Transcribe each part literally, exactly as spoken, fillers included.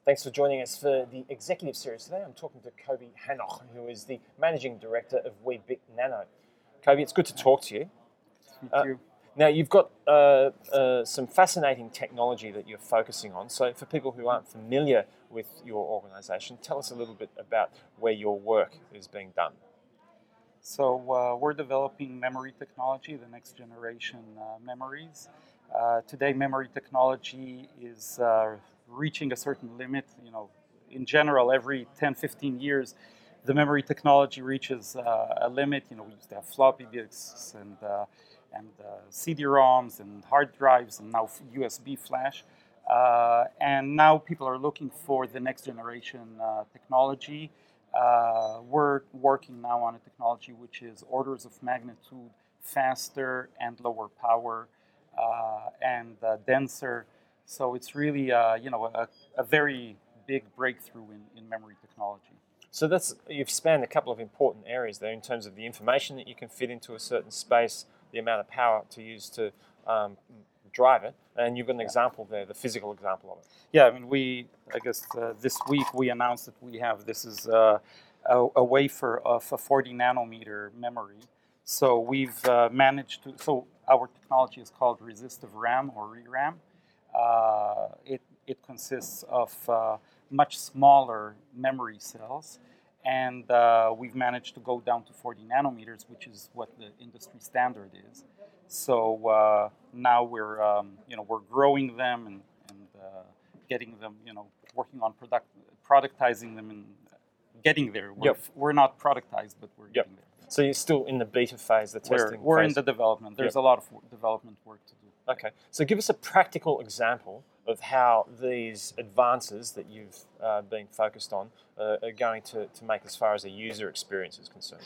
Thanks for joining us for the executive series. Today I'm talking to Coby Hanoch, who is the Managing Director of Weebit Nano. Coby, it's good to talk to you. Thank Uh, you. Now, you've got uh, uh, some fascinating technology that you're focusing on. So for people who aren't familiar with your organisation, tell us a little bit about where your work is being done. So uh, we're developing memory technology, the next generation uh, memories. Uh, today, memory technology is uh, reaching a certain limit. You know, in general, every ten, fifteen years, the memory technology reaches uh, a limit. You know, we used to have floppy disks and uh, and uh, C D ROMs and hard drives, and now U S B flash. Uh, and now people are looking for the next generation uh, technology. Uh, we're working now on a technology which is orders of magnitude faster and lower power uh, and uh, denser. So it's really, uh, you know, a, a very big breakthrough in, in memory technology. So that's you've spanned a couple of important areas there in terms of the information that you can fit into a certain space, the amount of power to use to um, drive it, and you've got an Yeah. example there, the physical example of it. Yeah, I mean, we, I guess uh, this week we announced that we have, this is uh, a, a wafer of a forty nanometer memory. So we've uh, managed to, so our technology is called resistive RAM or ReRAM. Uh, it, it consists of uh, much smaller memory cells. And uh, we've managed to go down to forty nanometers, which is what the industry standard is. So uh, now we're, um, you know, we're growing them and, and uh, getting them, you know, working on product, productizing them and getting there. We're, Yep. we're not productized, but we're Yep. getting there. So you're still in the beta phase, the We're, testing we're phase. in the development. There's Yep. a lot of w- development work to do. Okay, so give us a practical example of how these advances that you've uh, been focused on uh, are going to, to make as far as a user experience is concerned.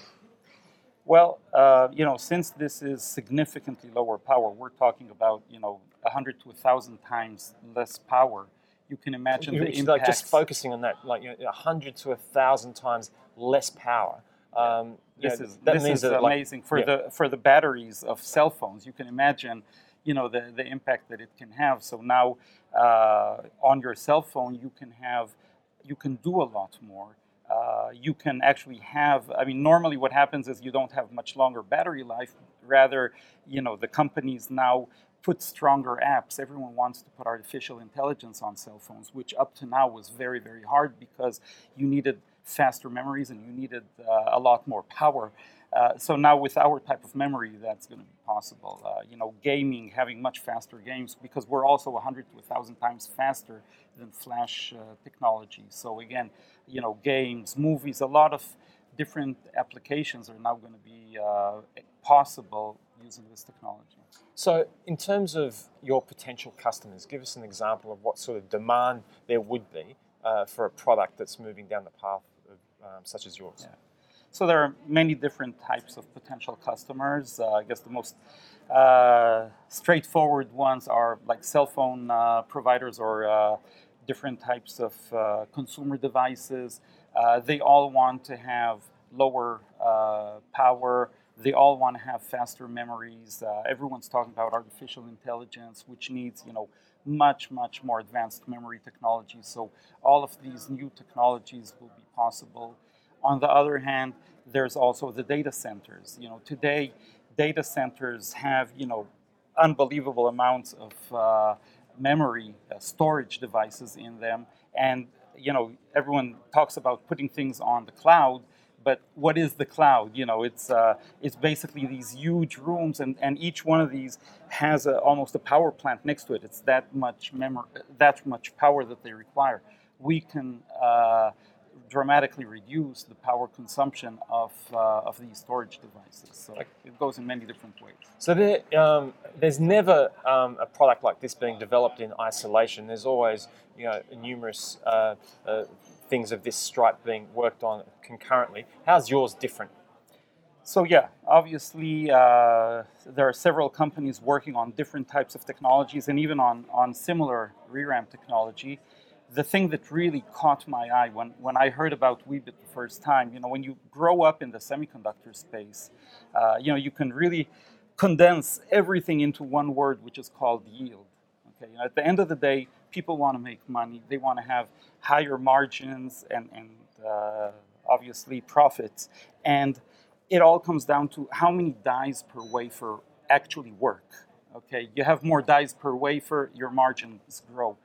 Well, uh, you know, since this is significantly lower power, we're talking about, you know, one hundred to one thousand times less power. You can imagine the Which, impact. like, just focusing on that, like, you know, one hundred to one thousand times less power. Um, you This know, is that this means is that, like, amazing for yeah. the for the batteries of cell phones. You can imagine, you know, the the impact that it can have. So now uh, on your cell phone, you can have, you can do a lot more. Uh, you can actually have. I mean, normally what happens is you don't have much longer battery life. Rather, you know, the companies now put stronger apps. Everyone wants to put artificial intelligence on cell phones, which up to now was very, very hard because you needed faster memories and you needed uh, a lot more power. Uh, so now with our type of memory, that's going to be possible. Uh, you know, gaming, having much faster games, because we're also one hundred to one thousand times faster than flash uh, technology. So again, you know, games, movies, a lot of different applications are now going to be uh, possible using this technology. So, in terms of your potential customers, give us an example of what sort of demand there would be uh, for a product that's moving down the path of, um, such as yours. Yeah. So there are many different types of potential customers. Uh, I guess the most uh, straightforward ones are like cell phone uh, providers or uh, different types of uh, consumer devices. Uh, they all want to have lower uh, power. They all want to have faster memories. Uh, everyone's talking about artificial intelligence, which needs, you know, much, much more advanced memory technology. So all of these new technologies will be possible. On the other hand, there's also the data centers. You know, today, data centers have, you know, unbelievable amounts of uh, memory uh, storage devices in them. And, you know, everyone talks about putting things on the cloud, but what is the cloud? You know, it's uh, it's basically these huge rooms, and, and each one of these has a, almost a power plant next to it. It's that much memory, that much power that they require. We can uh, dramatically reduce the power consumption of uh, of these storage devices. So it goes in many different ways. So there, um, there's never um, a product like this being developed in isolation. There's always, you know, numerous uh, uh, things of this stripe being worked on concurrently. How's yours different? So yeah, obviously uh, there are several companies working on different types of technologies and even on, on similar ReRAM technology. The thing that really caught my eye when, when I heard about Weebit the first time, you know, when you grow up in the semiconductor space, uh, you know, you can really condense everything into one word, which is called yield. Okay, you know, at the end of the day, people want to make money. They want to have higher margins and, and uh, obviously profits. And it all comes down to how many dies per wafer actually work. Okay, you have more dies per wafer, your margins grow.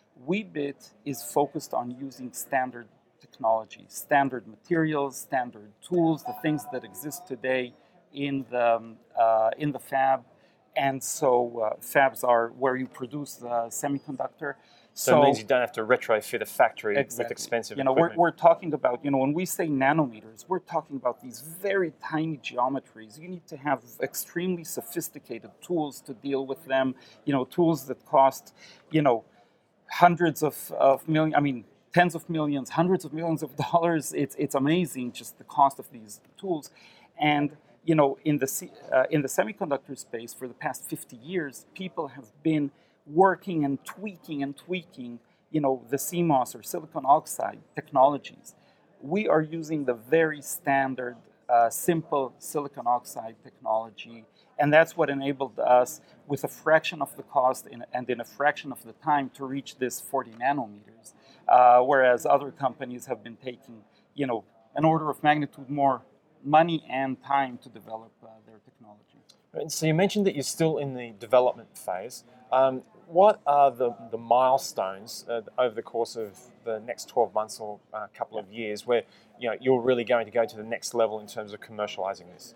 Weebit is focused on using standard technology, standard materials, standard tools, the things that exist today in the um, uh, in the fab. And so uh, fabs are where you produce the semiconductor. So, so it means you don't have to retrofit a factory exactly. with expensive you know, equipment. We're, we're talking about, you know, when we say nanometers, we're talking about these very tiny geometries. You need to have extremely sophisticated tools to deal with them, you know, tools that cost, you know, hundreds of, of millions, I mean, tens of millions, hundreds of millions of dollars. It's, it's amazing just the cost of these tools. And you know, in the uh, in the semiconductor space for the past fifty years, people have been working and tweaking and tweaking, you know, the C MOS or silicon oxide technologies. We are using the very standard, uh, simple silicon oxide technology, and that's what enabled us, with a fraction of the cost in, and in a fraction of the time, to reach this forty nanometers, uh, whereas other companies have been taking, you know, an order of magnitude more money and time to develop uh, their technology. And so you mentioned that you're still in the development phase. Um, what are the, the milestones uh, over the course of the next twelve months or a uh, couple of years where you know you're really going to go to the next level in terms of commercializing this?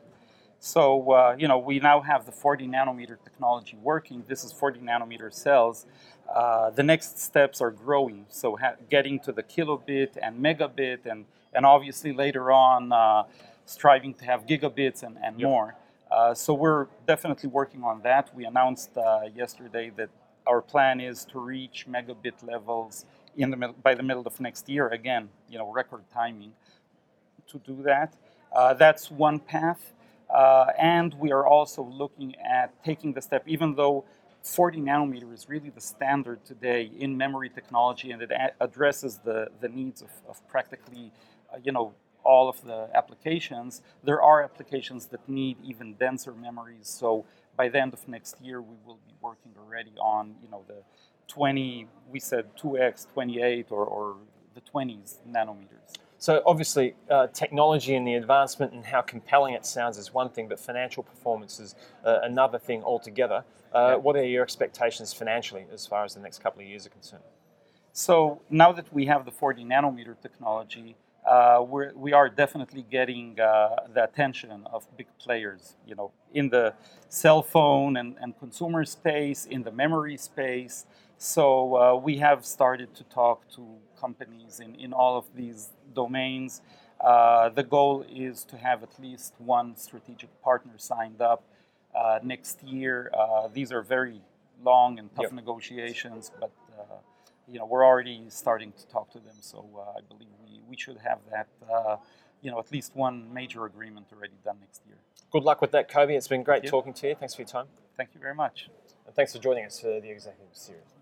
So uh, you know we now have the forty nanometer technology working. This is forty nanometer cells. Uh, the next steps are growing. So ha- getting to the kilobit and megabit, and and obviously later on. Uh, striving to have gigabits and, and yep. more. Uh, so we're definitely working on that. We announced uh, yesterday that our plan is to reach megabit levels in the mid- by the middle of next year. Again, you know, record timing to do that. Uh, that's one path. Uh, and we are also looking at taking the step, even though forty nanometer is really the standard today in memory technology, and it a- addresses the, the needs of, of practically, uh, you know, all of the applications. There are applications that need even denser memories. So by the end of next year, we will be working already on, you know, the twenty, we said two x, twenty-eight, or, or the twenties nanometers. So obviously, uh, technology and the advancement and how compelling it sounds is one thing, but financial performance is uh, another thing altogether. Uh, yeah. What are your expectations financially as far as the next couple of years are concerned? So now that we have the forty nanometer technology, Uh, we're, we are definitely getting uh, the attention of big players, you know, in the cell phone and, and consumer space, in the memory space. So uh, we have started to talk to companies in, in all of these domains. Uh, the goal is to have at least one strategic partner signed up uh, next year. Uh, these are very long and tough yep. negotiations, but uh, you know, we're already starting to talk to them, so uh, I believe we, we should have that, uh, you know, at least one major agreement already done next year. Good luck with that, Kobi. It's been great talking to you. Thanks for your time. Thank you very much. And thanks for joining us for the Executive Series.